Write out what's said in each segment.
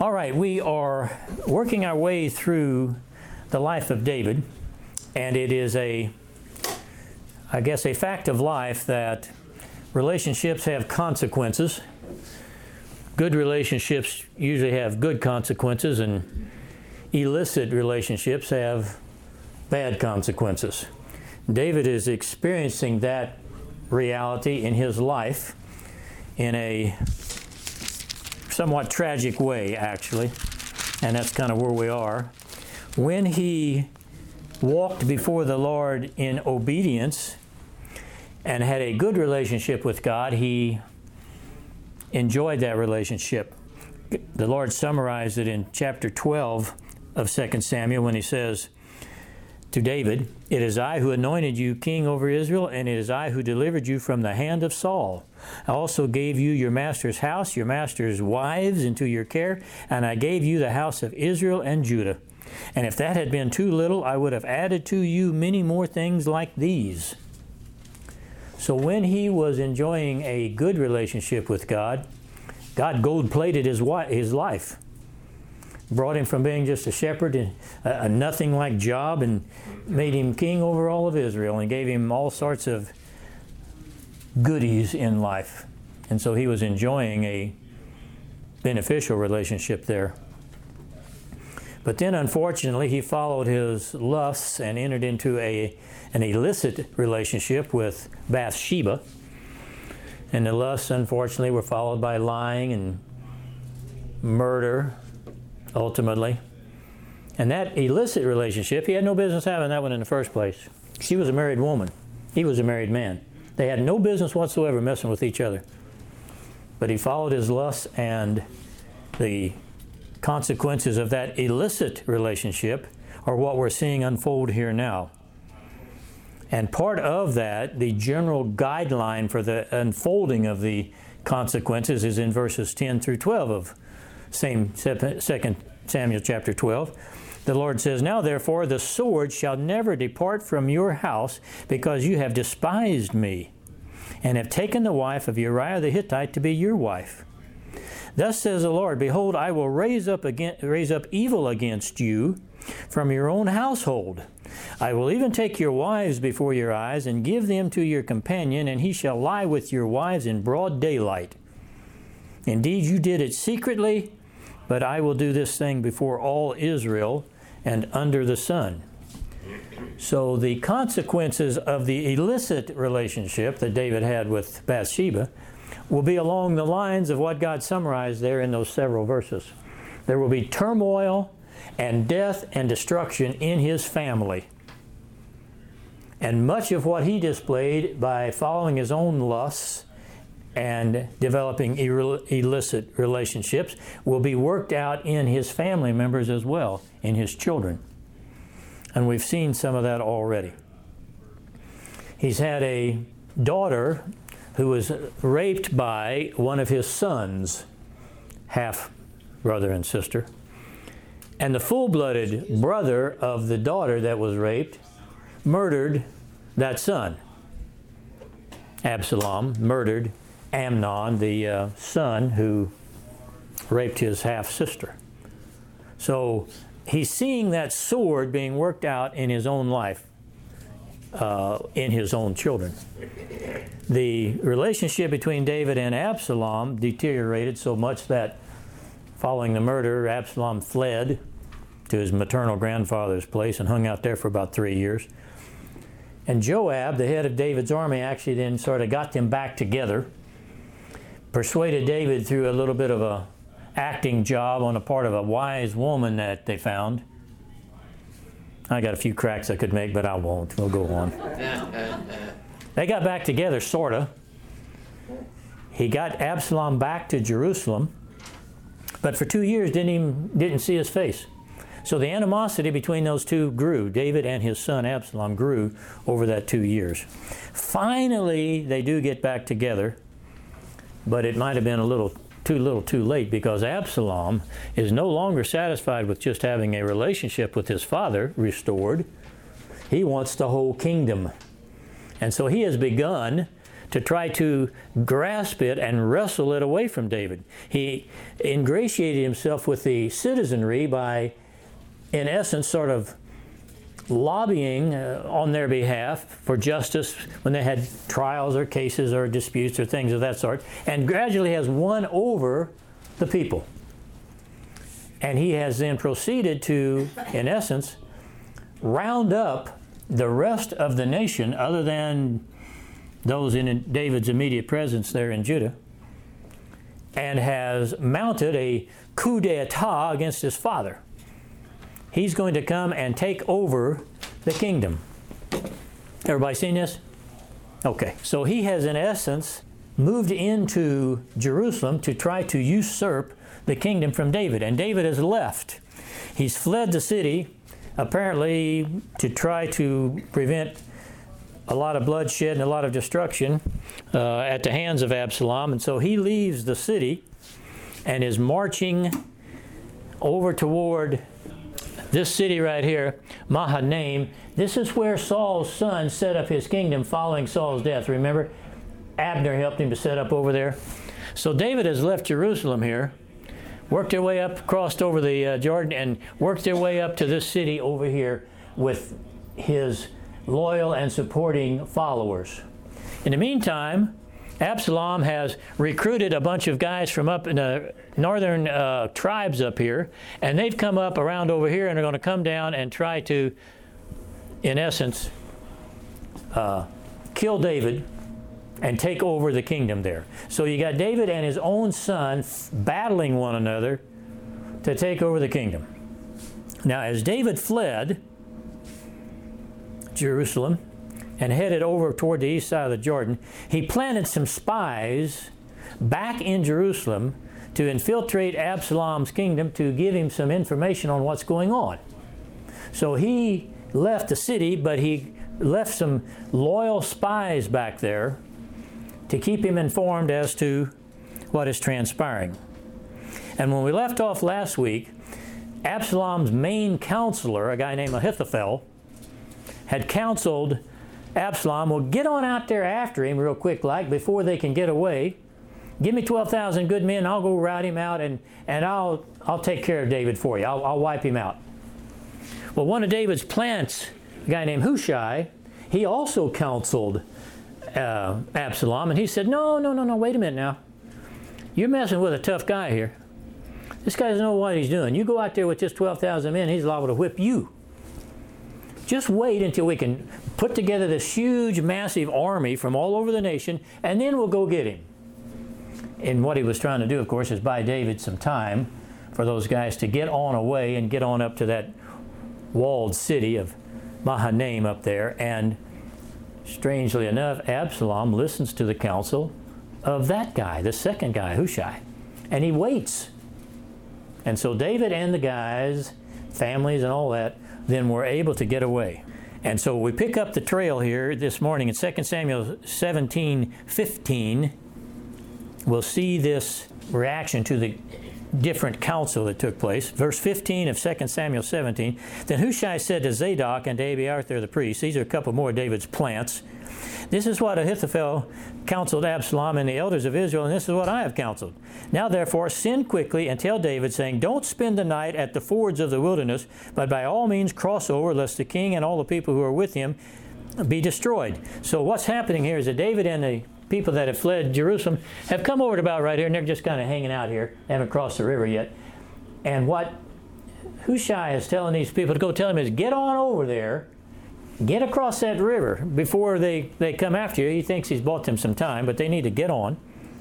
All right, we are working our way through the life of David, and it is a fact of life that relationships have consequences. Good relationships usually have good consequences, and illicit relationships have bad consequences. David is experiencing that reality in his life in a somewhat tragic way, actually, and that's kind of where we are. When he walked before the Lord in obedience and had a good relationship with God, he enjoyed that relationship. The Lord summarized it in chapter 12 of 2 Samuel when he says to David, "It is I who anointed you king over Israel, and it is I who delivered you from the hand of Saul. I also gave you your master's house, your master's wives into your care, and I gave you the house of Israel and Judah. And if that had been too little, I would have added to you many more things like these." So when he was enjoying a good relationship with God, God gold-plated his life. Brought him from being just a shepherd and a nothing-like job and made him king over all of Israel and gave him all sorts of goodies in life. And so he was enjoying a beneficial relationship there. But then, unfortunately, he followed his lusts and entered into an illicit relationship with Bathsheba. And the lusts, unfortunately, were followed by lying and murder, ultimately. And that illicit relationship, he had no business having that one in the first place. She was a married woman. He was a married man. They had no business whatsoever messing with each other. But he followed his lusts, and the consequences of that illicit relationship are what we're seeing unfold here now. And part of that, the general guideline for the unfolding of the consequences, is in verses 10 through 12 of 2 Samuel chapter 12. The Lord says, "Now therefore the sword shall never depart from your house, because you have despised me, and have taken the wife of Uriah the Hittite to be your wife. Thus says the Lord, Behold, I will raise up evil against you from your own household. I will even take your wives before your eyes, and give them to your companion, and he shall lie with your wives in broad daylight. Indeed, you did it secretly, but I will do this thing before all Israel and under the sun." So the consequences of the illicit relationship that David had with Bathsheba will be along the lines of what God summarized there in those several verses. There will be turmoil and death and destruction in his family. And much of what he displayed by following his own lusts and developing illicit relationships will be worked out in his family members as well, in his children. And we've seen some of that already. He's had a daughter who was raped by one of his sons, half brother and sister. And the full-blooded brother of the daughter that was raped murdered that son. Absalom murdered Amnon, the son who raped his half-sister. So he's seeing that sword being worked out in his own life, in his own children. The relationship between David and Absalom deteriorated so much that following the murder, Absalom fled to his maternal grandfather's place and hung out there for about 3 years. And Joab, the head of David's army, actually then sort of got them back together, persuaded David through a little bit of a acting job on the part of a wise woman that they found. I got a few cracks I could make, but I won't. We'll go on. They got back together, sort of. He got Absalom back to Jerusalem, but for 2 years didn't see his face. So the animosity between those two grew. David and his son Absalom grew over that 2 years. Finally, they do get back together, but it might have been a little too late, because Absalom is no longer satisfied with just having a relationship with his father restored. He wants the whole kingdom. And so he has begun to try to grasp it and wrestle it away from David. He ingratiated himself with the citizenry by, in essence, sort of lobbying on their behalf for justice when they had trials or cases or disputes or things of that sort, and gradually has won over the people. And he has then proceeded to, in essence, round up the rest of the nation other than those in David's immediate presence there in Judah, and has mounted a coup d'etat against his father. He's going to come and take over the kingdom. Everybody seen this? Okay, so he has in essence moved into Jerusalem to try to usurp the kingdom from David, and David has left. He's fled the city, apparently to try to prevent a lot of bloodshed and a lot of destruction at the hands of Absalom, and so he leaves the city and is marching over toward this city right here, Mahanaim. This is where Saul's son set up his kingdom following Saul's death. Remember, Abner helped him to set up over there. So David has left Jerusalem here, worked their way up, crossed over the Jordan, and worked their way up to this city over here with his loyal and supporting followers. In the meantime, Absalom has recruited a bunch of guys from up in the northern tribes up here, and they've come up around over here and are going to come down and try to, in essence, kill David and take over the kingdom there. So you got David and his own son battling one another to take over the kingdom. Now, as David fled Jerusalem and headed over toward the east side of the Jordan, he planted some spies back in Jerusalem to infiltrate Absalom's kingdom to give him some information on what's going on. So he left the city, but he left some loyal spies back there to keep him informed as to what is transpiring. And when we left off last week, Absalom's main counselor, a guy named Ahithophel, had counseled Absalom, well, get on out there after him real quick like before they can get away. Give me 12,000 good men, I'll go rout him out, and I'll take care of David for you. I'll wipe him out. Well, one of David's plants, a guy named Hushai, he also counseled Absalom, and he said, no, wait a minute now. You're messing with a tough guy here. This guy doesn't know what he's doing. You go out there with just 12,000 men, he's liable to whip you. Just wait until we can put together this huge, massive army from all over the nation, and then we'll go get him. And what he was trying to do, of course, is buy David some time for those guys to get on away and get on up to that walled city of Mahanaim up there. And strangely enough, Absalom listens to the counsel of that guy, the second guy, Hushai, and he waits. And so David and the guys, families and all that, then were able to get away. And so we pick up the trail here this morning in 2 Samuel 17:15. We'll see this reaction to the different counsel that took place. Verse 15 of 2 Samuel 17, then Hushai said to Zadok and to Abiathar the priest, these are a couple more of David's plants, this is what Ahithophel counseled Absalom and the elders of Israel, and this is what I have counseled. Now therefore send quickly and tell David, saying, don't spend the night at the fords of the wilderness, but by all means cross over, lest the king and all the people who are with him be destroyed. So what's happening here is that David and the people that have fled Jerusalem have come over to about right here, and they're just kind of hanging out here. They haven't crossed the river yet. And what Hushai is telling these people to go tell him is, get on over there, get across that river before they come after you. He thinks he's bought them some time, but they need to get on.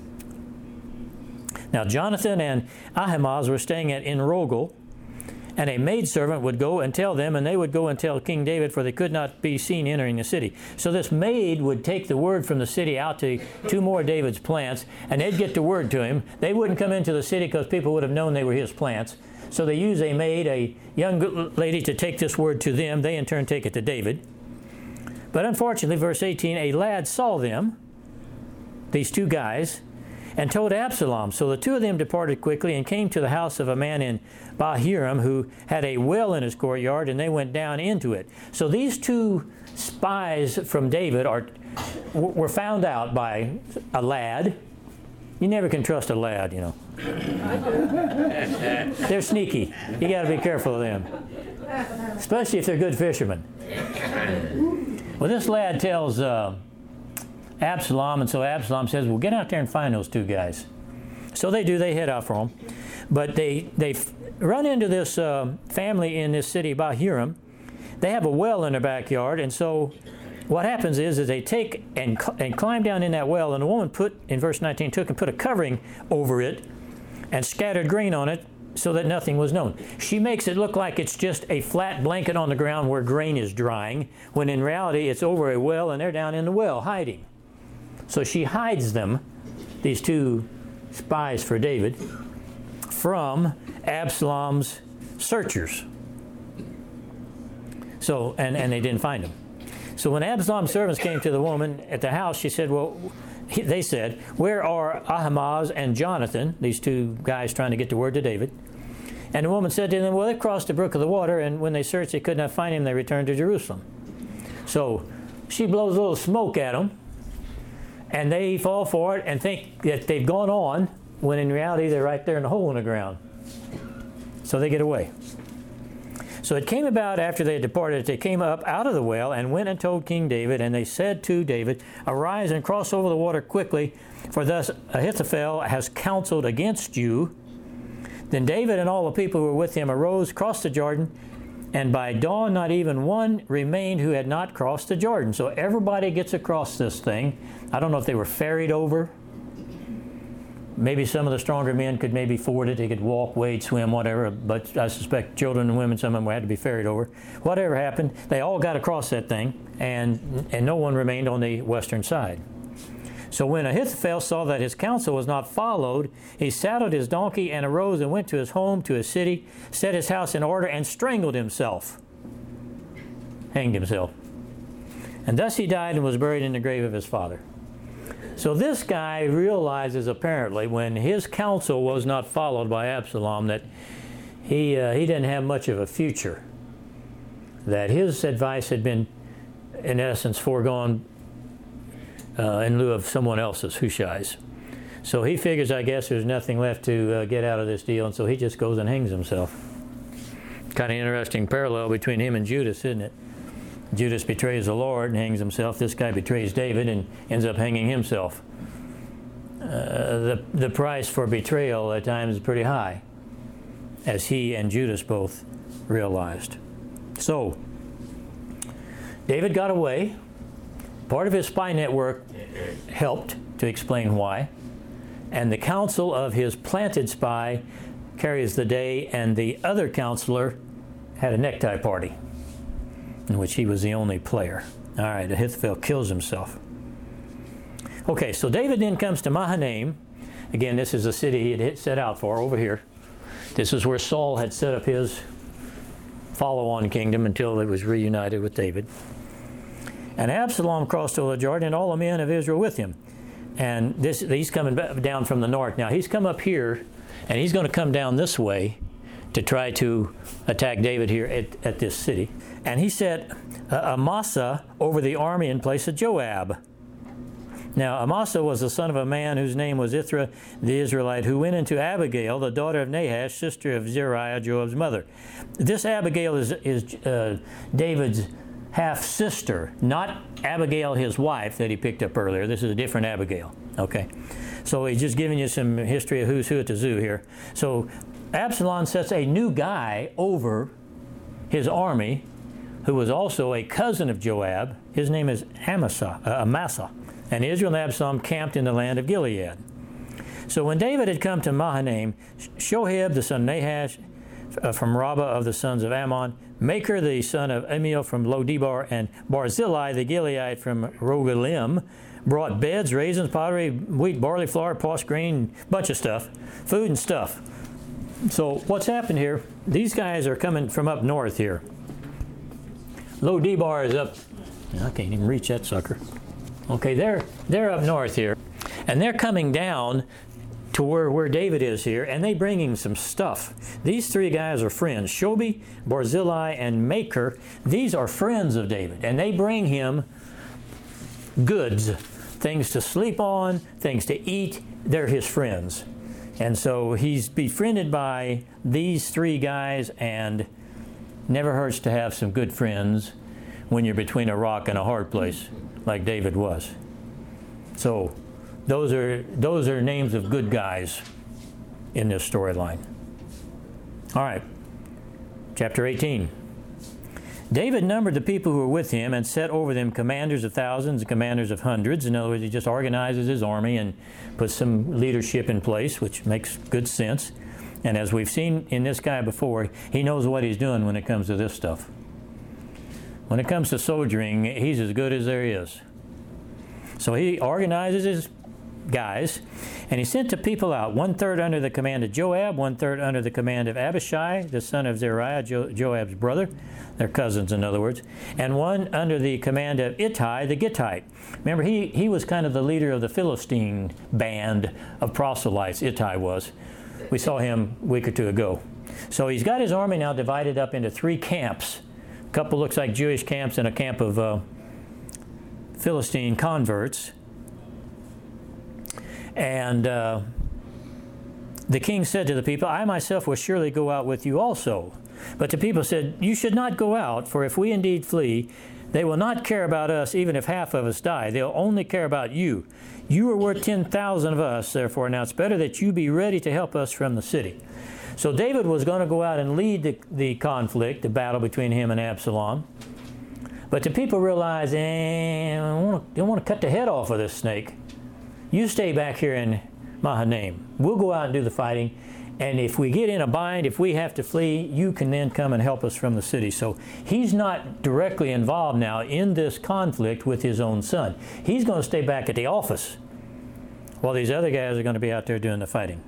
Now Jonathan and Ahimaaz were staying at En-Rogel, and a maidservant would go and tell them, and they would go and tell King David, for they could not be seen entering the city. So this maid would take the word from the city out to two more of David's plants, and they'd get the word to him. They wouldn't come into the city because people would have known they were his plants. So they use a maid, a young lady, to take this word to them. They in turn take it to David. But unfortunately, verse 18, a lad saw them, these two guys, and told Absalom. So the two of them departed quickly and came to the house of a man in Bahurim who had a well in his courtyard, and they went down into it. So these two spies from David were found out by a lad. You never can trust a lad, you know. They're sneaky. You got to be careful of them, especially if they're good fishermen. Well, this lad tells Absalom, and so Absalom says, well, get out there and find those two guys. So they do. They head out for them. But they run into this family in this city, Bahurim. They have a well in their backyard, and so what happens is they take and climb down in that well, and the woman in verse 19, took and put a covering over it and scattered grain on it so that nothing was known. She makes it look like it's just a flat blanket on the ground where grain is drying, when in reality it's over a well and they're down in the well hiding. So she hides them, these two spies for David, from Absalom's searchers. So, and they didn't find him. So when Absalom's servants came to the woman at the house, she said, they said, where are Ahimaaz and Jonathan, these two guys trying to get the word to David? And the woman said to them, well, they crossed the brook of the water, and when they searched, they could not find him. They returned to Jerusalem. So she blows a little smoke at them, and they fall for it and think that they've gone on, when in reality they're right there in the hole in the ground. So they get away. So it came about after they had departed, they came up out of the well and went and told King David, and they said to David, arise and cross over the water quickly, for thus Ahithophel has counseled against you. Then David and all the people who were with him arose, crossed the Jordan, and by dawn not even one remained who had not crossed the Jordan. So everybody gets across this thing. I don't know if they were ferried over. Maybe some of the stronger men could maybe ford it. They could walk, wade, swim, whatever. But I suspect children and women, some of them had to be ferried over. Whatever happened, they all got across that thing, and no one remained on the western side. So when Ahithophel saw that his counsel was not followed, he saddled his donkey and arose and went to his home, to his city, set his house in order, and strangled himself. Hanged himself. And thus he died and was buried in the grave of his father. So this guy realizes apparently when his counsel was not followed by Absalom that he didn't have much of a future. That his advice had been, in essence, foregone in lieu of someone else's, Hushai's. So he figures, I guess, there's nothing left to get out of this deal, and so he just goes and hangs himself. Kind of interesting parallel between him and Judas, isn't it? Judas betrays the Lord and hangs himself. This guy betrays David and ends up hanging himself. The price for betrayal at times is pretty high, as he and Judas both realized. So, David got away. Part of his spy network helped to explain why. And the counsel of his planted spy carries the day, and the other counselor had a necktie party, in which he was the only player. All right, Ahithophel kills himself. Okay, so David then comes to Mahanaim. Again, this is the city he had set out for over here. This is where Saul had set up his follow-on kingdom until it was reunited with David. And Absalom crossed over the Jordan, and all the men of Israel with him. And he's coming down from the north. Now, he's come up here, and he's going to come down this way to try to attack David here at this city. And he set Amasa over the army in place of Joab. Now, Amasa was the son of a man whose name was Ithra the Israelite, who went into Abigail, the daughter of Nahash, sister of Zeruiah, Joab's mother. This Abigail is David's half-sister, not Abigail, his wife, that he picked up earlier. This is a different Abigail. Okay, so he's just giving you some history of who's who at the zoo here. So Absalom sets a new guy over his army, who was also a cousin of Joab. His name is Amasa. And Israel and Absalom camped in the land of Gilead. So when David had come to Mahanaim, Shoheb the son of Nahash from Rabbah of the sons of Ammon, Maker the son of Amiel from Lo-debar, and Barzillai the Gileadite from Rogelim brought beds, raisins, pottery, wheat, barley, flour, posh grain, bunch of stuff, food and stuff. So what's happened here, these guys are coming from up north here. Lo-debar is up, I can't even reach that sucker. Okay, they're up north here. And they're coming down to where David is here, and they bring him some stuff. These three guys are friends, Shobi, Barzillai, and Maker. These are friends of David, and they bring him goods, things to sleep on, things to eat. They're his friends. And so he's befriended by these three guys, and never hurts to have some good friends when you're between a rock and a hard place, like David was. So those are names of good guys in this storyline. All right, chapter 18. David numbered the people who were with him and set over them commanders of thousands and commanders of hundreds. In other words, he just organizes his army and puts some leadership in place, which makes good sense. And as we've seen in this guy before, he knows what he's doing when it comes to this stuff. When it comes to soldiering, he's as good as there is. So he organizes his guys, and he sent the people out, 1/3 under the command of Joab, 1/3 under the command of Abishai, the son of Zeruiah, Joab's brother. They're cousins, in other words. And one under the command of Ittai the Gittite. Remember, he was kind of the leader of the Philistine band of proselytes, Ittai was. We saw him a week or two ago. So he's got his army now divided up into 3 camps. A couple looks like Jewish camps and a camp of Philistine converts. And the king said to the people, I myself will surely go out with you also. But the people said, you should not go out, for if we indeed flee, they will not care about us, even if half of us die. They'll only care about you. You are worth 10,000 of us, therefore now it's better that you be ready to help us from the city. So David was going to go out and lead the conflict, the battle between him and Absalom. But the people realized, they want to cut the head off of this snake. You stay back here in Mahanaim. We'll go out and do the fighting. And if we get in a bind, if we have to flee, you can then come and help us from the city. So he's not directly involved now in this conflict with his own son. He's going to stay back at the office while these other guys are going to be out there doing the fighting.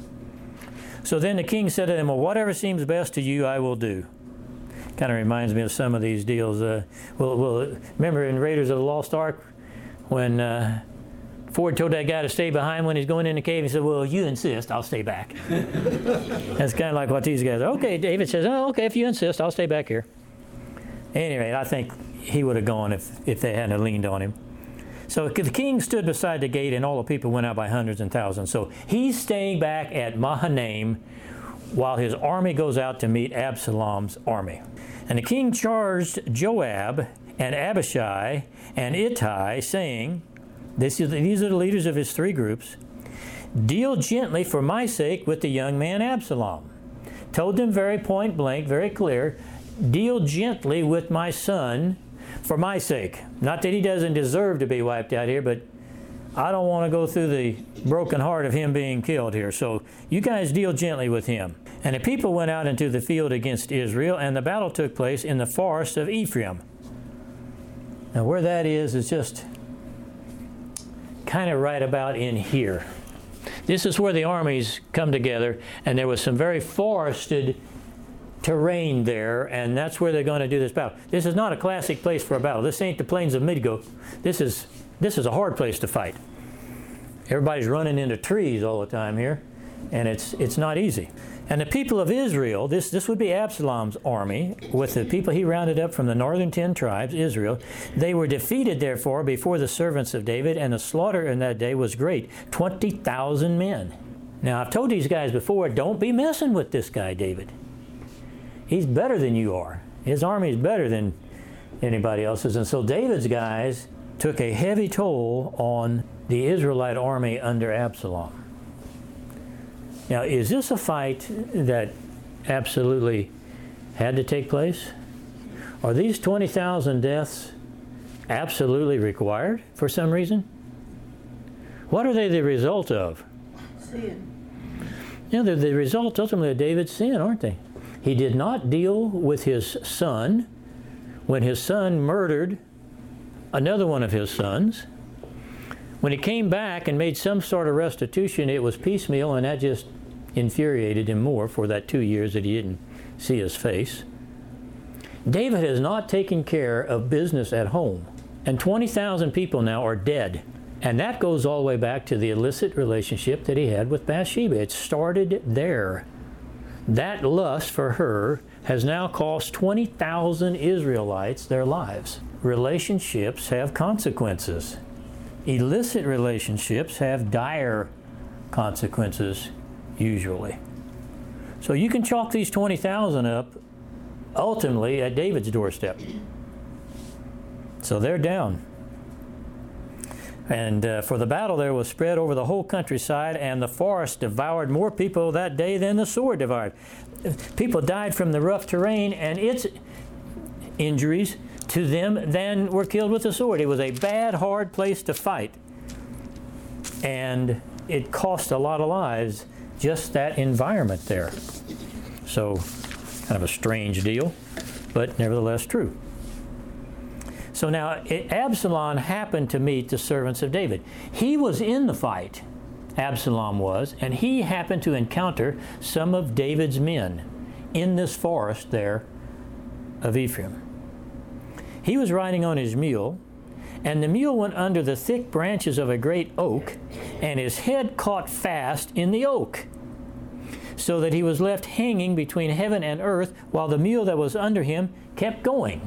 So then the king said to them, well, whatever seems best to you, I will do. Kind of reminds me of some of these deals. Remember in Raiders of the Lost Ark when Ford told that guy to stay behind when he's going in the cave. He said, well, you insist, I'll stay back. That's kind of like what these guys are. Okay, David says, oh, okay, if you insist, I'll stay back here. Anyway, I think he would have gone if they hadn't leaned on him. So the king stood beside the gate, and all the people went out by hundreds and thousands. So he's staying back at Mahanaim while his army goes out to meet Absalom's army. And the king charged Joab and Abishai and Ittai, saying, these are the leaders of his 3 groups. Deal gently for my sake with the young man Absalom. Told them very point blank, very clear, deal gently with my son for my sake. Not that he doesn't deserve to be wiped out here, but I don't want to go through the broken heart of him being killed here. So you guys deal gently with him. And the people went out into the field against Israel, and the battle took place in the forest of Ephraim. Now where that is just kind of right about in here. This is where the armies come together, and there was some very forested terrain there, and that's where they're going to do this battle. This is not a classic place for a battle. This ain't the plains of Midgod. This is a hard place to fight. Everybody's running into trees all the time here, and it's not easy. And the people of Israel, this would be Absalom's army, with the people he rounded up from the northern 10 tribes, Israel. They were defeated, therefore, before the servants of David, and the slaughter in that day was great, 20,000 men. Now, I've told these guys before, don't be messing with this guy, David. He's better than you are. His army is better than anybody else's. And so David's guys took a heavy toll on the Israelite army under Absalom. Now, is this a fight that absolutely had to take place? Are these 20,000 deaths absolutely required for some reason? What are they the result of? Sin. Yeah, they're the result ultimately of David's sin, aren't they? He did not deal with his son when his son murdered another one of his sons. When he came back and made some sort of restitution, it was piecemeal, and that just infuriated him more for that 2 years that he didn't see his face. David has not taken care of business at home, and 20,000 people now are dead And that goes all the way back to the illicit relationship that he had with Bathsheba. It started there. That lust for her has now cost 20,000 Israelites their lives. Relationships have consequences. Illicit relationships have dire consequences, usually. So you can chalk these 20,000 up ultimately at David's doorstep. So they're down. And for the battle there was spread over the whole countryside, and the forest devoured more people that day than the sword devoured. People died from the rough terrain and its injuries to them than were killed with the sword. It was a bad, hard place to fight. And it cost a lot of lives, just that environment there. So, kind of a strange deal, but nevertheless true. So now, Absalom happened to meet the servants of David. He was in the fight, Absalom was, and he happened to encounter some of David's men in this forest there of Ephraim. He was riding on his mule, and the mule went under the thick branches of a great oak, and his head caught fast in the oak, so that he was left hanging between heaven and earth, while the mule that was under him kept going.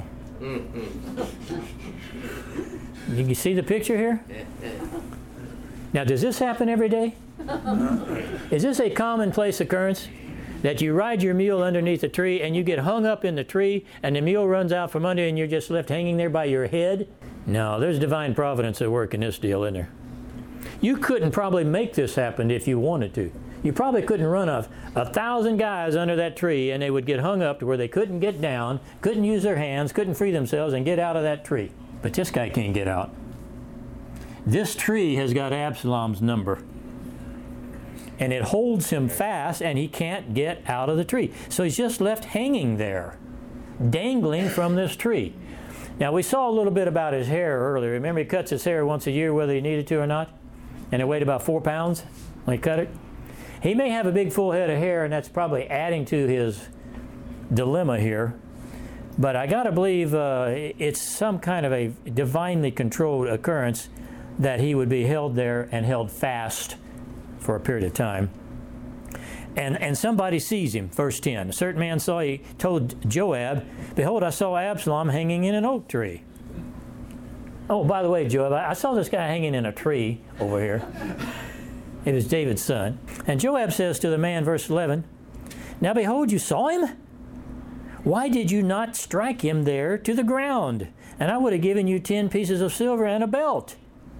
You see the picture here? Now, does this happen every day? Is this a commonplace occurrence? That you ride your mule underneath a tree and you get hung up in the tree and the mule runs out from under and you're just left hanging there by your head? No, there's divine providence at work in this deal, isn't there? You couldn't probably make this happen if you wanted to. You probably couldn't run 1,000 guys under that tree and they would get hung up to where they couldn't get down, couldn't use their hands, couldn't free themselves and get out of that tree. But this guy can't get out. This tree has got Absalom's number. And it holds him fast and he can't get out of the tree. So he's just left hanging there, dangling from this tree. Now we saw a little bit about his hair earlier. Remember he cuts his hair once a year whether he needed to or not? And it weighed about 4 pounds when he cut it. He may have a big full head of hair and that's probably adding to his dilemma here. But I got to believe it's some kind of a divinely controlled occurrence that he would be held there and held fast for a period of time. And somebody sees him, verse 10. A certain man he told Joab, "Behold, I saw Absalom hanging in an oak tree." Oh, by the way, Joab, I saw this guy hanging in a tree over here. It was David's son. And Joab says to the man, verse 11, "Now behold, you saw him? Why did you not strike him there to the ground? And I would have given you 10 pieces of silver and a belt."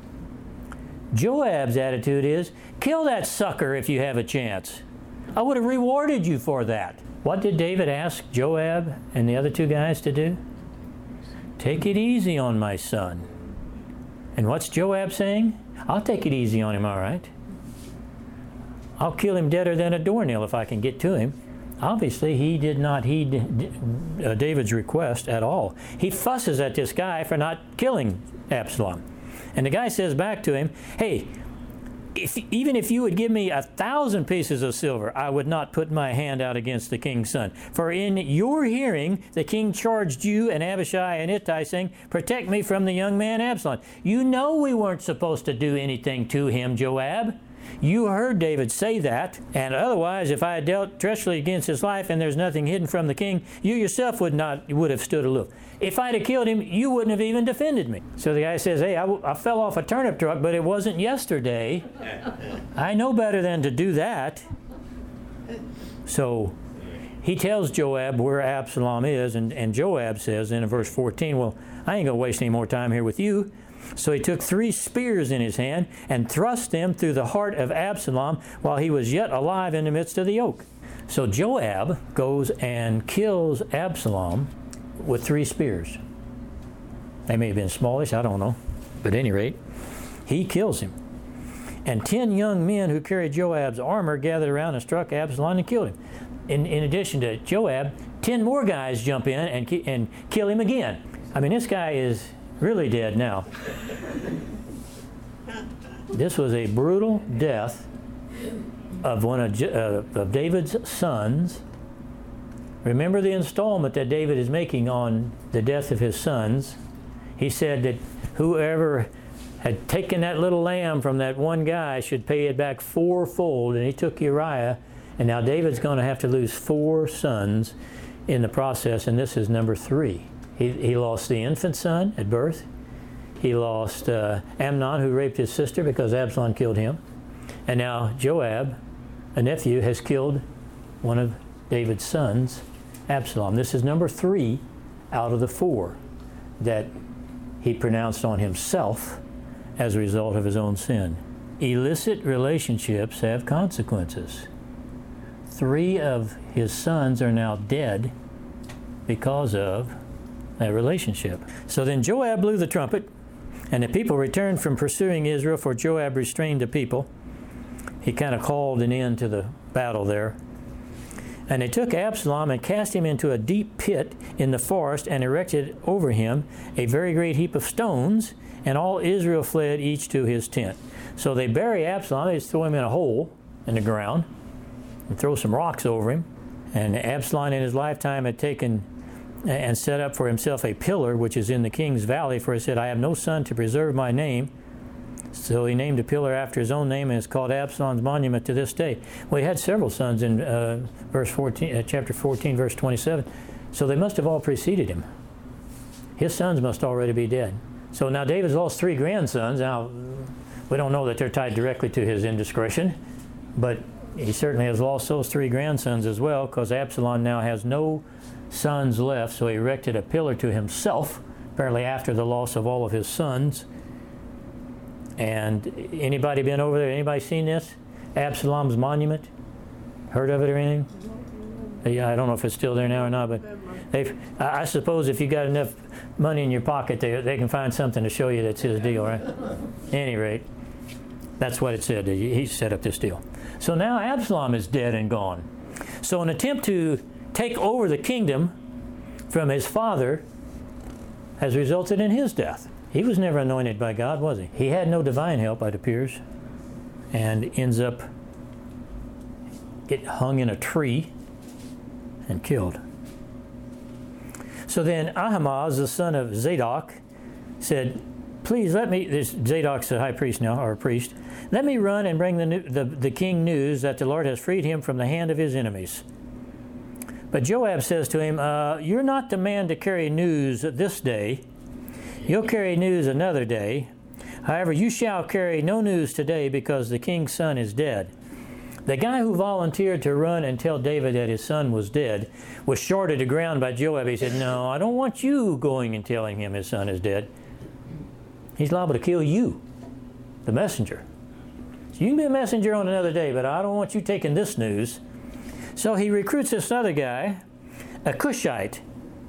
Joab's attitude is, kill that sucker if you have a chance. I would have rewarded you for that. What did David ask Joab and the other 2 guys to do? Take it easy on my son. And what's Joab saying? I'll take it easy on him, all right. I'll kill him deader than a doornail if I can get to him. Obviously, he did not heed David's request at all. He fusses at this guy for not killing Absalom. And the guy says back to him, "Hey, even if you would give me 1,000 pieces of silver, I would not put my hand out against the king's son. For in your hearing, the king charged you and Abishai and Ittai, saying, 'Protect me from the young man Absalom.' You know we weren't supposed to do anything to him, Joab. You heard David say that, and otherwise, if I had dealt treacherously against his life and there's nothing hidden from the king, you yourself would have stood aloof. If I'd have killed him, you wouldn't have even defended me." So the guy says, "Hey, I fell off a turnip truck, but it wasn't yesterday. I know better than to do that." So he tells Joab where Absalom is, and Joab says in verse 14, "Well, I ain't going to waste any more time here with you." So he took 3 spears in his hand and thrust them through the heart of Absalom while he was yet alive in the midst of the oak. So Joab goes and kills Absalom with 3 spears. They may have been smallish, I don't know. But at any rate, he kills him. And 10 young men who carried Joab's armor gathered around and struck Absalom and killed him. In addition to Joab, 10 more guys jump in and kill him again. I mean, this guy is really dead now. This was a brutal death of one of David's sons. Remember the installment that David is making on the death of his sons. He said that whoever had taken that little lamb from that one guy should pay it back fourfold, and he took Uriah, and now David's going to have to lose 4 sons in the process, and this is number 3. He lost the infant son at birth. He lost Amnon, who raped his sister because Absalom killed him. And now Joab, a nephew, has killed one of David's sons, Absalom. This is number 3 out of the 4 that he pronounced on himself as a result of his own sin. Illicit relationships have consequences. 3 of his sons are now dead because of that relationship. So then Joab blew the trumpet, and the people returned from pursuing Israel, for Joab restrained the people. He kind of called an end to the battle there. And they took Absalom and cast him into a deep pit in the forest and erected over him a very great heap of stones, and all Israel fled each to his tent. So they bury Absalom, they just throw him in a hole in the ground and throw some rocks over him. And Absalom in his lifetime had taken and set up for himself a pillar which is in the king's valley, for he said, I have no son to preserve my name. So he named a pillar after his own name, and it's called Absalom's monument to this day. Well, he had several sons in chapter 14, verse 27. So they must have all preceded him. His sons must already be dead. So now David's lost 3 grandsons. Now, we don't know that they're tied directly to his indiscretion, but he certainly has lost those 3 grandsons as well, because Absalom now has no sons left, so he erected a pillar to himself, apparently after the loss of all of his sons. And anybody been over there? Anybody seen this? Absalom's monument? Heard of it or anything? Yeah, I don't know if it's still there now or not, but I suppose if you got enough money in your pocket, they can find something to show you that's his deal, right? At any rate, that's what it said. He set up this deal. So now Absalom is dead and gone. So an attempt to take over the kingdom from his father has resulted in his death. He was never anointed by God, was he? He had no divine help, it appears, and ends up getting hung in a tree and killed. So then Ahimaaz, the son of Zadok, said, please let me, Zadok's the high priest now, or priest, let me run and bring the king news that the Lord has freed him from the hand of his enemies. But Joab says to him, you're not the man to carry news this day. You'll carry news another day. However, you shall carry no news today, because the king's son is dead. The guy who volunteered to run and tell David that his son was dead was shorted to the ground by Joab. He said, no, I don't want you going and telling him his son is dead. He's liable to kill you, the messenger. So you can be a messenger on another day, but I don't want you taking this news. So he recruits this other guy, a Cushite.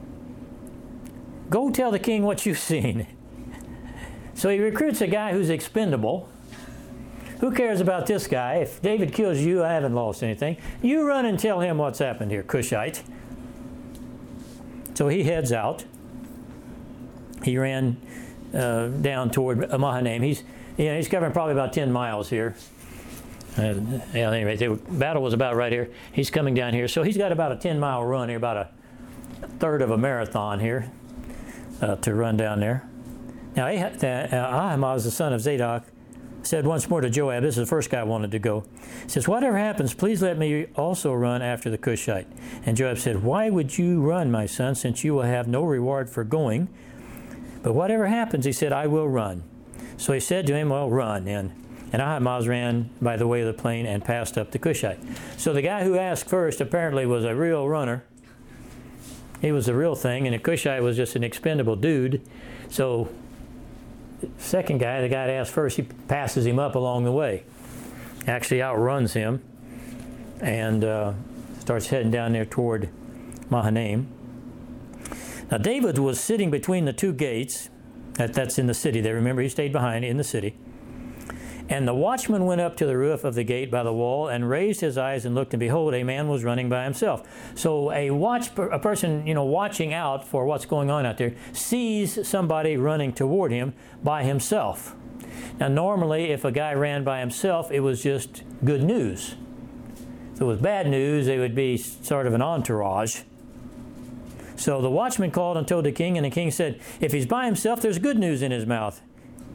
Go tell the king what you've seen. So he recruits a guy who's expendable. Who cares about this guy? If David kills you, I haven't lost anything. You run and tell him what's happened here, Cushite. So he heads out. He ran down toward Mahanaim. He's covering probably about 10 miles here. Anyway, the battle was about right here. He's coming down here. So he's got about a 10-mile run here, about a third of a marathon here to run down there. Now, Ahimaaz, the son of Zadok, said once more to Joab, this is the first guy who wanted to go. He says, whatever happens, please let me also run after the Cushite. And Joab said, why would you run, my son, since you will have no reward for going? But whatever happens, he said, I will run. So he said to him, well, run. And Ahimaaz ran by the way of the plain and passed up the Cushite. So the guy who asked first apparently was a real runner. He was the real thing, and the Cushite was just an expendable dude. So the second guy, the guy that asked first, he passes him up along the way. Actually outruns him and starts heading down there toward Mahanaim. Now David was sitting between the 2 gates. That's in the city there. Remember, he stayed behind in the city. And the watchman went up to the roof of the gate by the wall and raised his eyes and looked, and behold, a man was running by himself. So a person, watching out for what's going on out there, sees somebody running toward him by himself. Now, normally, if a guy ran by himself, it was just good news. If it was bad news, it would be sort of an entourage. So the watchman called and told the king, and the king said, if he's by himself, there's good news in his mouth.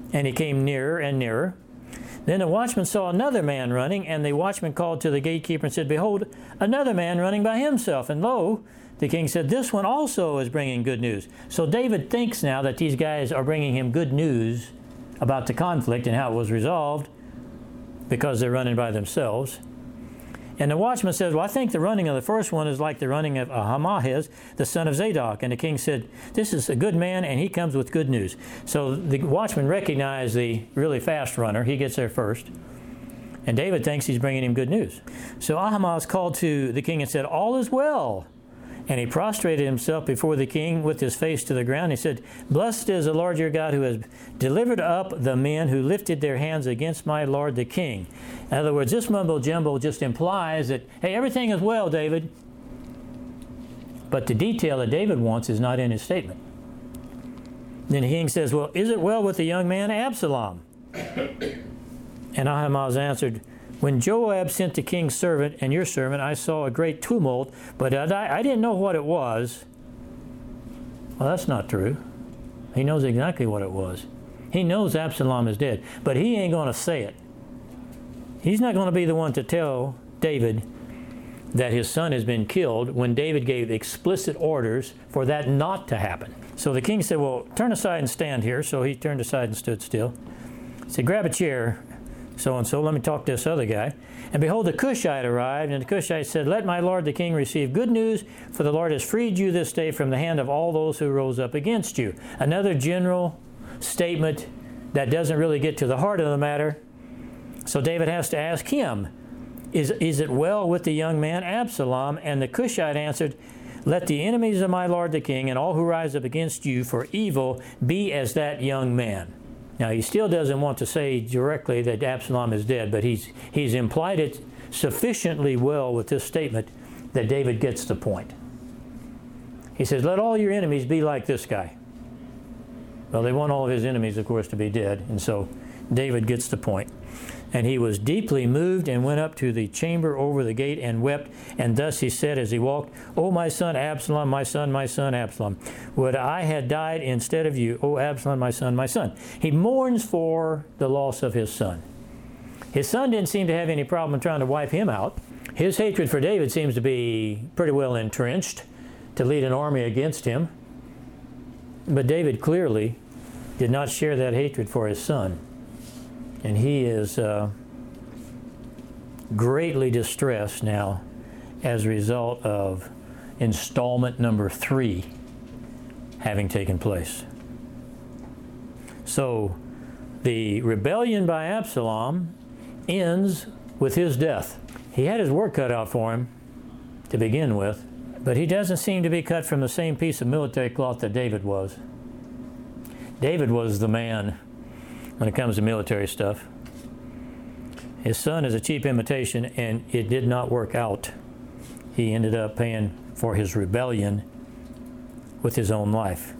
And he came nearer and nearer. Then the watchman saw another man running, and the watchman called to the gatekeeper and said, Behold, another man running by himself. And lo, the king said, This one also is bringing good news. So David thinks now that these guys are bringing him good news about the conflict and how it was resolved because they're running by themselves. And the watchman says, Well, I think the running of the first one is like the running of Ahimaaz, the son of Zadok. And the king said, This is a good man, and he comes with good news. So the watchman recognized the really fast runner. He gets there first. And David thinks he's bringing him good news. So Ahimaaz called to the king and said, All is well. And he prostrated himself before the king with his face to the ground. He said, Blessed is the Lord your God who has delivered up the men who lifted their hands against my lord the king. In other words, this mumbo-jumbo just implies that, hey, everything is well, David. But the detail that David wants is not in his statement. Then the king says, Well, is it well with the young man Absalom? And Ahimaaz answered, When Joab sent the king's servant and your servant, I saw a great tumult, but I didn't know what it was. Well, that's not true. He knows exactly what it was. He knows Absalom is dead, but he ain't going to say it. He's not going to be the one to tell David that his son has been killed when David gave explicit orders for that not to happen. So the king said, Well, turn aside and stand here. So he turned aside and stood still. He said, Grab a chair, so-and-so, let me talk to this other guy. And behold, the Cushite arrived, and the Cushite said, Let my lord the king receive good news, for the Lord has freed you this day from the hand of all those who rose up against you. Another general statement that doesn't really get to the heart of the matter. So David has to ask him, is it well with the young man Absalom? And the Cushite answered, Let the enemies of my lord the king and all who rise up against you for evil be as that young man. Now, he still doesn't want to say directly that Absalom is dead, but he's implied it sufficiently well with this statement that David gets the point. He says, Let all your enemies be like this guy. Well, they want all of his enemies, of course, to be dead, and so David gets the point. And he was deeply moved and went up to the chamber over the gate and wept. And thus he said as he walked, O my son Absalom, my son Absalom, would I had died instead of you, O Absalom, my son, my son. He mourns for the loss of his son. His son didn't seem to have any problem trying to wipe him out. His hatred for David seems to be pretty well entrenched to lead an army against him. But David clearly did not share that hatred for his son. And he is greatly distressed now as a result of installment number 3 having taken place. So the rebellion by Absalom ends with his death. He had his work cut out for him to begin with, but he doesn't seem to be cut from the same piece of military cloth that David was. David was the man when it comes to military stuff. His son is a cheap imitation, and it did not work out. He ended up paying for his rebellion with his own life.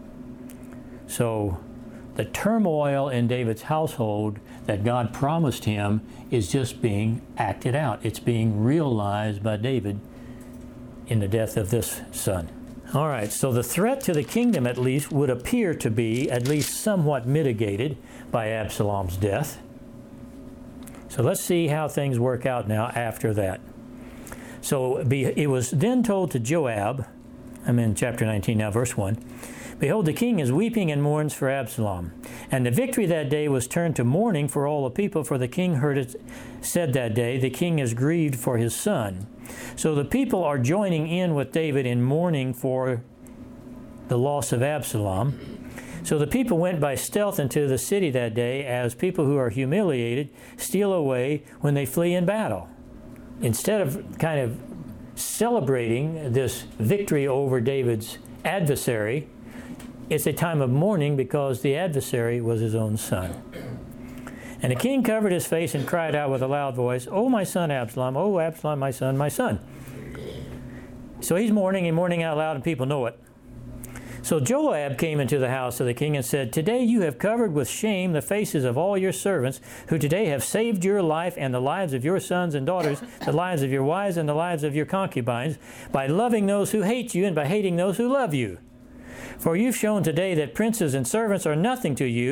So the turmoil in David's household that God promised him is just being acted out. It's being realized by David in the death of this son. All right, so the threat to the kingdom, at least, would appear to be at least somewhat mitigated by Absalom's death. So let's see how things work out now after that. So it was then told to Joab, I'm in chapter 19 now, verse 1, Behold, the king is weeping and mourns for Absalom. And the victory that day was turned to mourning for all the people, for the king heard it said that day, The king is grieved for his son. So the people are joining in with David in mourning for the loss of Absalom. So the people went by stealth into the city that day, as people who are humiliated steal away when they flee in battle. Instead of kind of celebrating this victory over David's adversary, it's a time of mourning because the adversary was his own son. And the king covered his face and cried out with a loud voice, O my son Absalom, O Absalom, my son, my son. So he's mourning and mourning out loud, and people know it. So Joab came into the house of the king and said, Today you have covered with shame the faces of all your servants, who today have saved your life and the lives of your sons and daughters, the lives of your wives and the lives of your concubines, by loving those who hate you and by hating those who love you. For you've shown today that princes and servants are nothing to you,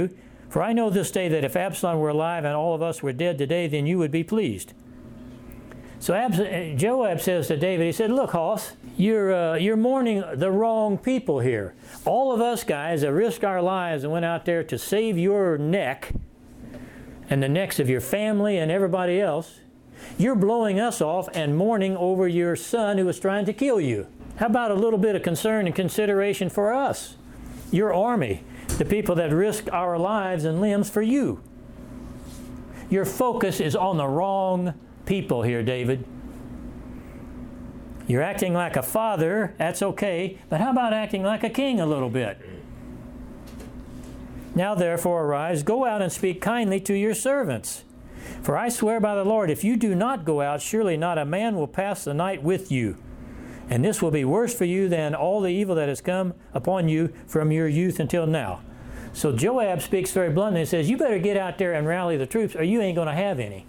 For I know this day that if Absalom were alive and all of us were dead today, then you would be pleased. So Joab says to David, he said, look, Hoss, you're mourning the wrong people here. All of us guys that risked our lives and went out there to save your neck and the necks of your family and everybody else, you're blowing us off and mourning over your son who was trying to kill you. How about a little bit of concern and consideration for us, your army, the people that risked our lives and limbs for you? Your focus is on the wrong people here, David. You're acting like a father, that's okay, but how about acting like a king a little bit? Now therefore arise, go out and speak kindly to your servants. For I swear by the Lord, if you do not go out, surely not a man will pass the night with you. And this will be worse for you than all the evil that has come upon you from your youth until now. So Joab speaks very bluntly and says, you better get out there and rally the troops or you ain't going to have any.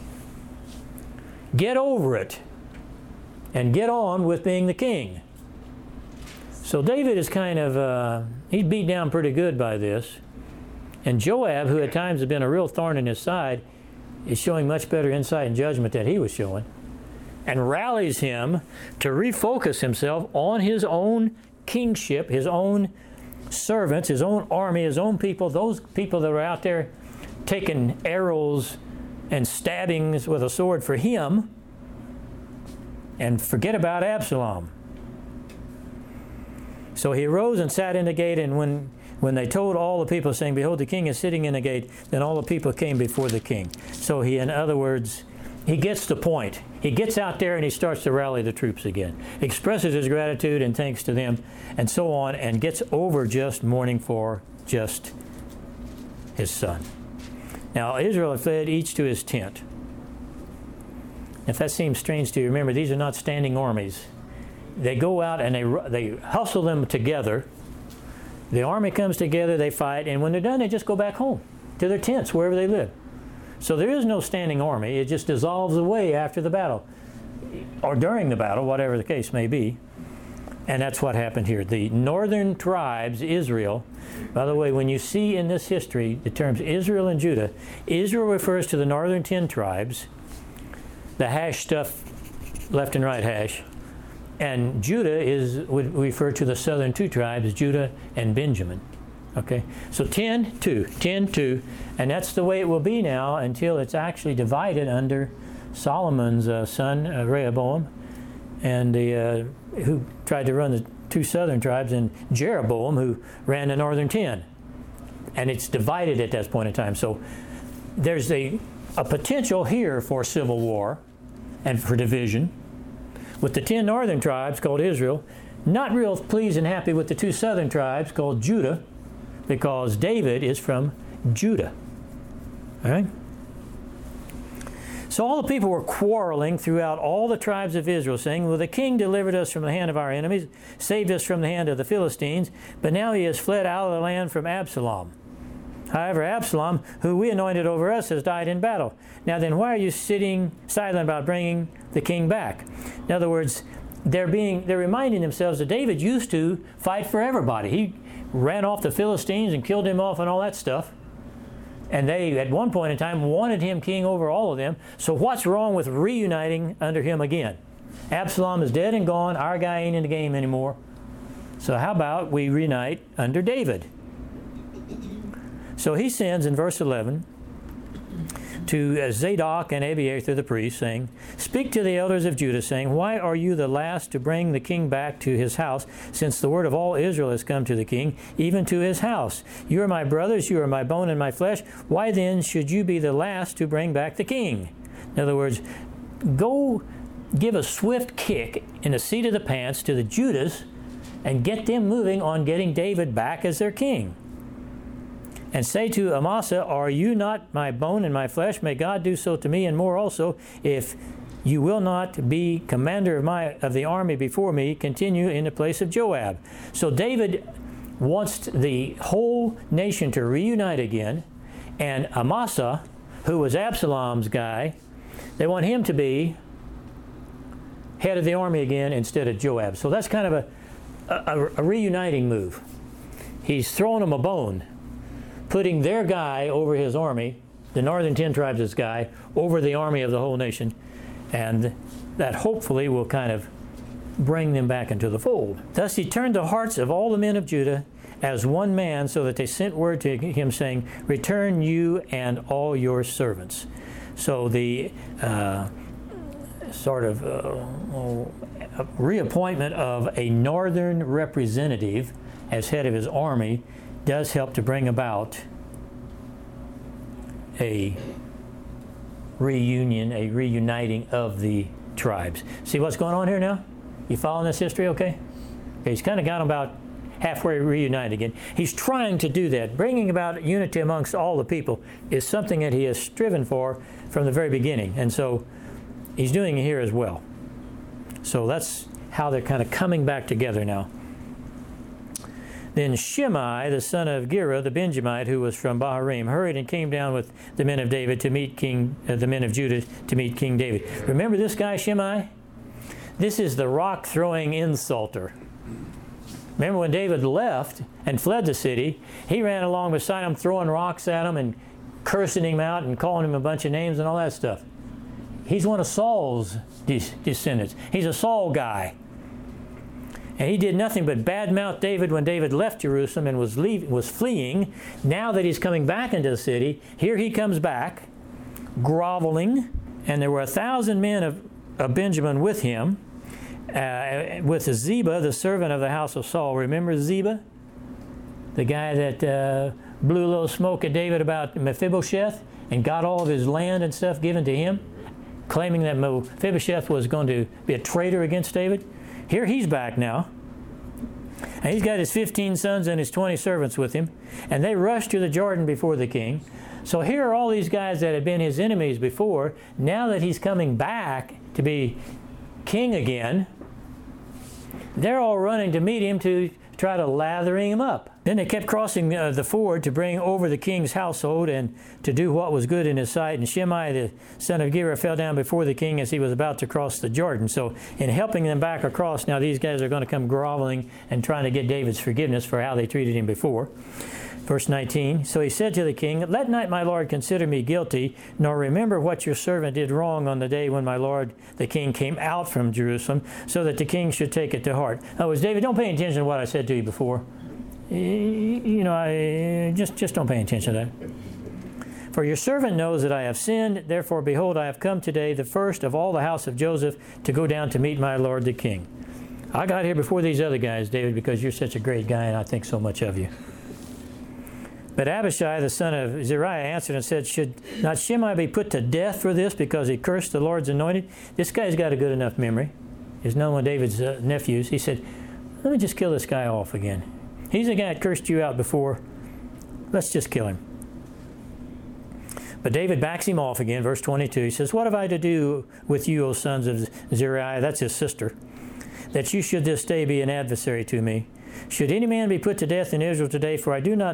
Get over it and get on with being the king. So David is kind of, he's beat down pretty good by this. And Joab, who at times had been a real thorn in his side, is showing much better insight and judgment than he was showing, and rallies him to refocus himself on his own kingship, his own servants, his own army, his own people, those people that were out there taking arrows and stabbings with a sword for him, and forget about Absalom. So he arose and sat in the gate, and when they told all the people, saying, behold, the king is sitting in the gate, then all the people came before the king. So he, in other words, he gets the point. He gets out there and he starts to rally the troops again, expresses his gratitude and thanks to them, and so on, and gets over just mourning for just his son. Now, Israel had fled each to his tent. If that seems strange to you, remember, these are not standing armies. They go out and they hustle them together. The army comes together, they fight, and when they're done, they just go back home to their tents, wherever they live. So there is no standing army. It just dissolves away after the battle, or during the battle, whatever the case may be. And that's what happened here. The northern tribes, Israel, by the way, when you see in this history the terms Israel and Judah, Israel refers to the northern 10 tribes, the hash stuff, left and right hash, and Judah would refer to the southern 2 tribes, Judah and Benjamin. Okay, so 10-2, 10-2, and that's the way it will be now until it's actually divided under Solomon's son, Rehoboam, and who tried to run the 2 southern tribes, and Jeroboam, who ran the northern 10. And it's divided at that point in time. So there's a potential here for civil war and for division, with the 10 northern tribes called Israel, not real pleased and happy with the 2 southern tribes called Judah, because David is from Judah. All right? So all the people were quarreling throughout all the tribes of Israel, saying, well, the king delivered us from the hand of our enemies, saved us from the hand of the Philistines, but now he has fled out of the land from Absalom. However, Absalom, who we anointed over us, has died in battle. Now then, why are you sitting silent about bringing the king back? In other words, they're reminding themselves that David used to fight for everybody. He ran off the Philistines and killed him off and all that stuff. And they, at one point in time, wanted him king over all of them. So what's wrong with reuniting under him again? Absalom is dead and gone. Our guy ain't in the game anymore. So how about we reunite under David? So he sends in verse 11 to Zadok and Abiathar the priest, saying, speak to the elders of Judah, saying, why are you the last to bring the king back to his house, since the word of all Israel has come to the king, even to his house? You are my brothers, you are my bone and my flesh. Why then should you be the last to bring back the king? In other words, go give a swift kick in the seat of the pants to the Judas and get them moving on getting David back as their king. And say to Amasa, are you not my bone and my flesh? May God do so to me and more also, if you will not be commander of the army before me, continue in the place of Joab. So David wants the whole nation to reunite again, and Amasa, who was Absalom's guy, they want him to be head of the army again instead of Joab. So that's kind of a reuniting move. He's throwing them a bone. putting their guy over his army, the northern 10 tribes' guy, over the army of the whole nation. And that hopefully will kind of bring them back into the fold. Thus he turned the hearts of all the men of Judah as one man, so that they sent word to him saying, return you and all your servants. So the reappointment of a northern representative as head of his army does help to bring about a reunion, a reuniting of the tribes. See what's going on here now? You following this history okay? He's kind of got about halfway reunited again. He's trying to do that. Bringing about unity amongst all the people is something that he has striven for from the very beginning. And so he's doing it here as well. So that's how they're kind of coming back together now. Then Shimei, the son of Gera, the Benjamite, who was from Baharim, hurried and came down with the men of David to meet the men of Judah to meet King David. Remember this guy, Shimei? This is the rock-throwing insulter. Remember when David left and fled the city, he ran along beside him throwing rocks at him and cursing him out and calling him a bunch of names and all that stuff. He's one of Saul's descendants. He's a Saul guy. And he did nothing but badmouth David when David left Jerusalem and was fleeing. Now that he's coming back into the city, here he comes back, groveling. And there were 1,000 men of Benjamin with him, with Ziba, the servant of the house of Saul. Remember Ziba? The guy that blew a little smoke at David about Mephibosheth and got all of his land and stuff given to him, claiming that Mephibosheth was going to be a traitor against David. Here he's back now. And he's got his 15 sons and his 20 servants with him. And they rushed to the Jordan before the king. So here are all these guys that had been his enemies before. Now that he's coming back to be king again, they're all running to meet him to try to lathering him up. Then they kept crossing the ford to bring over the king's household and to do what was good in his sight. And Shimei, the son of Gera, fell down before the king as he was about to cross the Jordan. So in helping them back across, now these guys are going to come groveling and trying to get David's forgiveness for how they treated him before. Verse 19, so he said to the king, let not my lord consider me guilty, nor remember what your servant did wrong on the day when my lord the king came out from Jerusalem, so that the king should take it to heart. In other words, David, don't pay attention to what I said to you before. Just don't pay attention to that. For your servant knows that I have sinned, therefore, behold, I have come today, the first of all the house of Joseph, to go down to meet my lord the king. I got here before these other guys, David, because you're such a great guy and I think so much of you. But Abishai, the son of Zeruiah, answered and said, should not Shimei be put to death for this because he cursed the Lord's anointed? This guy's got a good enough memory. He's known one of David's nephews. He said, let me just kill this guy off again. He's the guy that cursed you out before. Let's just kill him. But David backs him off again, verse 22. He says, what have I to do with you, O sons of Zeruiah? That's his sister. That you should this day be an adversary to me. Should any man be put to death in Israel today? For do I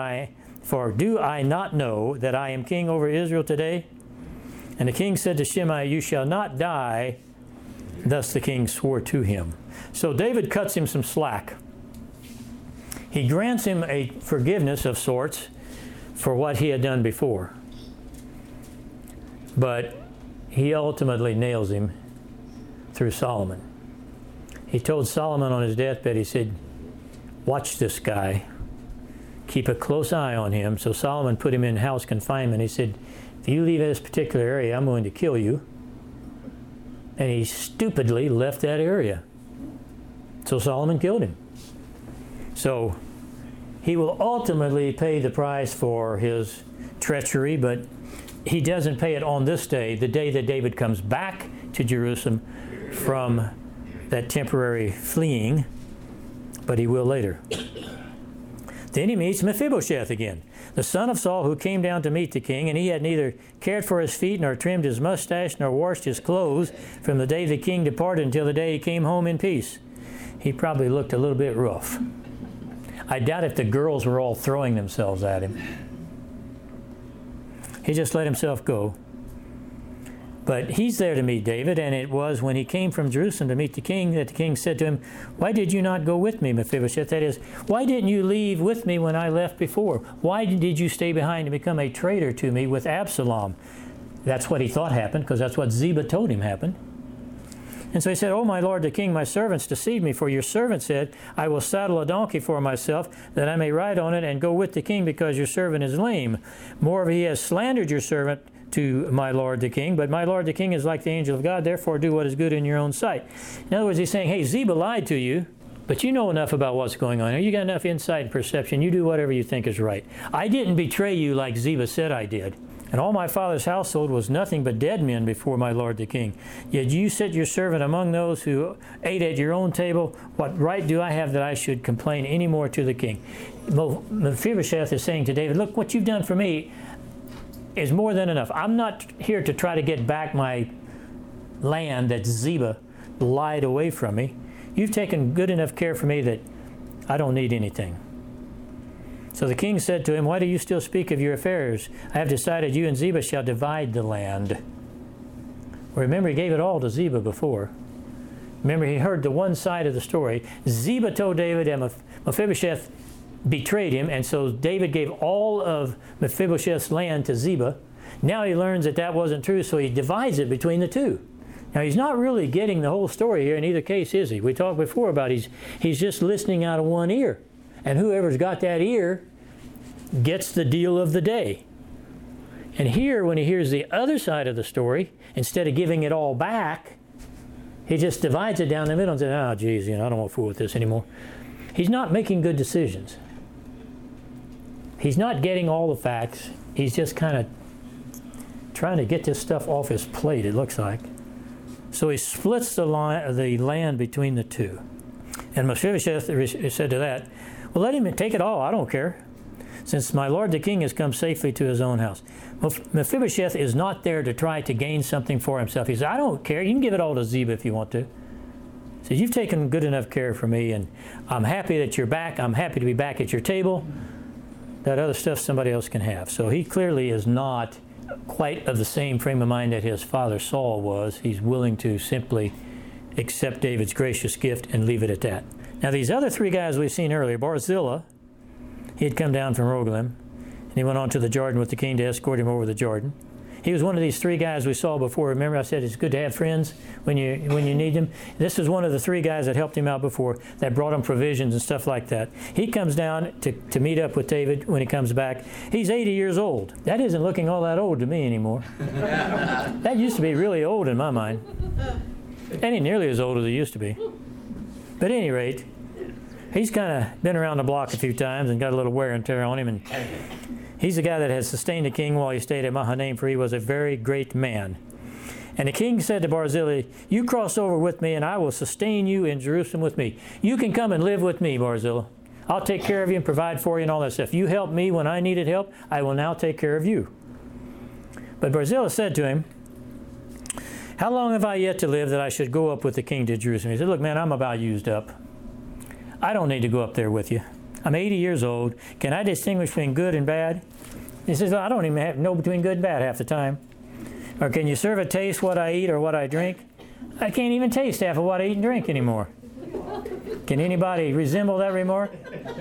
not know that I am king over Israel today? And the king said to Shimei, you shall not die. Thus the king swore to him. So David cuts him some slack. He grants him a forgiveness of sorts for what he had done before. But he ultimately nails him through Solomon. He told Solomon on his deathbed, he said, watch this guy. Keep a close eye on him. So Solomon put him in house confinement. He said, if you leave this particular area, I'm going to kill you. And he stupidly left that area. So Solomon killed him. So he will ultimately pay the price for his treachery, but he doesn't pay it on this day, the day that David comes back to Jerusalem from that temporary fleeing, but he will later. Then he meets Mephibosheth again, the son of Saul, who came down to meet the king, and he had neither cared for his feet, nor trimmed his mustache, nor washed his clothes from the day the king departed until the day he came home in peace. He probably looked a little bit rough. I doubt if the girls were all throwing themselves at him. He just let himself go. But he's there to meet David, and it was when he came from Jerusalem to meet the king that the king said to him, "Why did you not go with me, Mephibosheth?" That is, why didn't you leave with me when I left before? Why did you stay behind and become a traitor to me with Absalom? That's what he thought happened, because that's what Ziba told him happened. And so he said, "Oh, my lord the king, my servants deceived me, for your servant said, I will saddle a donkey for myself, that I may ride on it and go with the king, because your servant is lame. Moreover, he has slandered your servant to my lord the king, but my lord the king is like the angel of God, therefore do what is good in your own sight." In other words, he's saying, hey, Ziba lied to you, but you know enough about what's going on here. You got enough insight and perception. You do whatever you think is right. I didn't betray you like Ziba said I did. And all my father's household was nothing but dead men before my lord the king. Yet you set your servant among those who ate at your own table. What right do I have that I should complain any more to the king? Mephibosheth is saying to David, look, what you've done for me is more than enough. I'm not here to try to get back my land that Ziba lied away from me. You've taken good enough care for me that I don't need anything. So the king said to him, "Why do you still speak of your affairs? I have decided you and Ziba shall divide the land." Well, remember, he gave it all to Ziba before. Remember, he heard the one side of the story. Ziba told David that Mephibosheth betrayed him, and so David gave all of Mephibosheth's land to Ziba. Now he learns that that wasn't true, so he divides it between the two. Now, he's not really getting the whole story here in either case, is he? We talked before about he's just listening out of one ear. And whoever's got that ear gets the deal of the day. And here, when he hears the other side of the story, instead of giving it all back, he just divides it down the middle and says, "Oh, geez, I don't want to fool with this anymore." He's not making good decisions. He's not getting all the facts. He's just kind of trying to get this stuff off his plate, it looks like. So he splits the land between the two. And Mephibosheth said to that, "Well, let him take it all. I don't care, since my lord the king has come safely to his own house." Mephibosheth is not there to try to gain something for himself. He says, "I don't care. You can give it all to Ziba if you want to." He says, "You've taken good enough care for me, and I'm happy that you're back. I'm happy to be back at your table. That other stuff somebody else can have." So he clearly is not quite of the same frame of mind that his father Saul was. He's willing to simply accept David's gracious gift and leave it at that. Now, these other three guys we've seen earlier, Barzillai, he had come down from Rogelim, and he went on to the Jordan with the king to escort him over the Jordan. He was one of these three guys we saw before. Remember, I said it's good to have friends when you need them. This is one of the three guys that helped him out before, that brought him provisions and stuff like that. He comes down to meet up with David when he comes back. He's 80 years old. That isn't looking all that old to me anymore. That used to be really old in my mind. And ain't nearly as old as he used to be. But at any rate, he's kind of been around the block a few times and got a little wear and tear on him. And he's the guy that has sustained the king while he stayed at Mahanaim, for he was a very great man. And the king said to Barzillai, "You cross over with me, and I will sustain you in Jerusalem with me. You can come and live with me, Barzillai. I'll take care of you and provide for you and all that stuff. You helped me when I needed help. I will now take care of you." But Barzillai said to him, "How long have I yet to live that I should go up with the king to Jerusalem?" He said, "Look, man, I'm about used up. I don't need to go up there with you. I'm 80 years old. Can I distinguish between good and bad?" He says, "Well, I don't even know between good and bad half the time. Or can you serve a taste what I eat or what I drink? I can't even taste half of what I eat and drink anymore." Can anybody resemble that remark?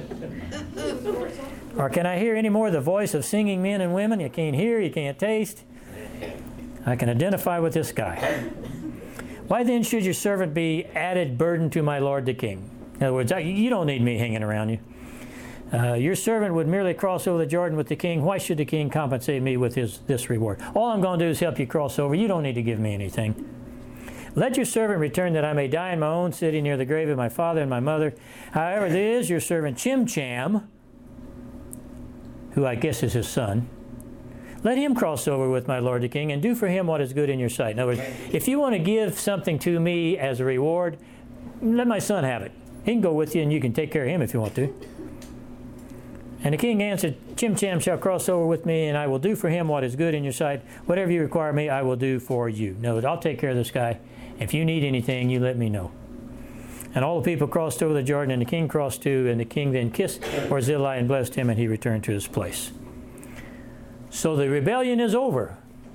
Or can I hear any more the voice of singing men and women? You can't hear, you can't taste. I can identify with this guy. "Why then should your servant be added burden to my lord the king?" In other words, you don't need me hanging around you. Your servant would merely cross over the Jordan with the king. Why should the king compensate me with this reward? All I'm going to do is help you cross over. You don't need to give me anything. "Let your servant return that I may die in my own city near the grave of my father and my mother. However, there is your servant Chimcham," who I guess is his son. "Let him cross over with my lord the king and do for him what is good in your sight." In other words, if you want to give something to me as a reward, let my son have it. He can go with you and you can take care of him if you want to. And the king answered, "Chimcham shall cross over with me, and I will do for him what is good in your sight. Whatever you require me, I will do for you." No, I'll take care of this guy. If you need anything, you let me know. And all the people crossed over the Jordan, and the king crossed too, and the king then kissed Barzillai and blessed him, and he returned to his place. So the rebellion is over.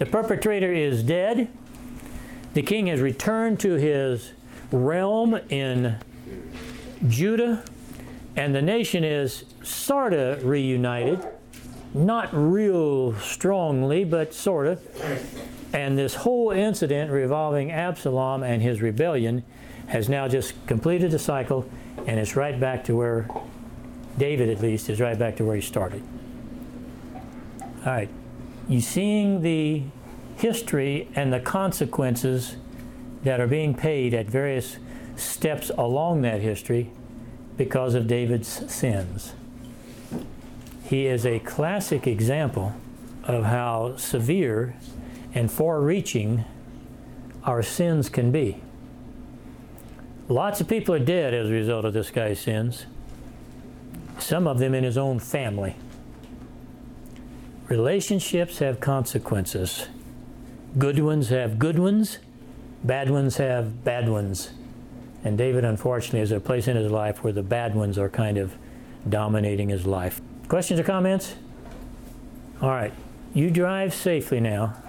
The perpetrator is dead. The king has returned to his realm in Judah, and the nation is sort of reunited. Not real strongly, but sort of. And this whole incident revolving Absalom and his rebellion has now just completed the cycle, and it's right back to where David, at least, is right back to where he started. All right. You seeing the history and the consequences that are being paid at various steps along that history because of David's sins. He is a classic example of how severe and far-reaching our sins can be. Lots of people are dead as a result of this guy's sins, some of them in his own family. Relationships have consequences. Good ones have good ones, bad ones have bad ones. And David, unfortunately, is at a place in his life where the bad ones are kind of dominating his life. Questions or comments? All right. You drive safely now.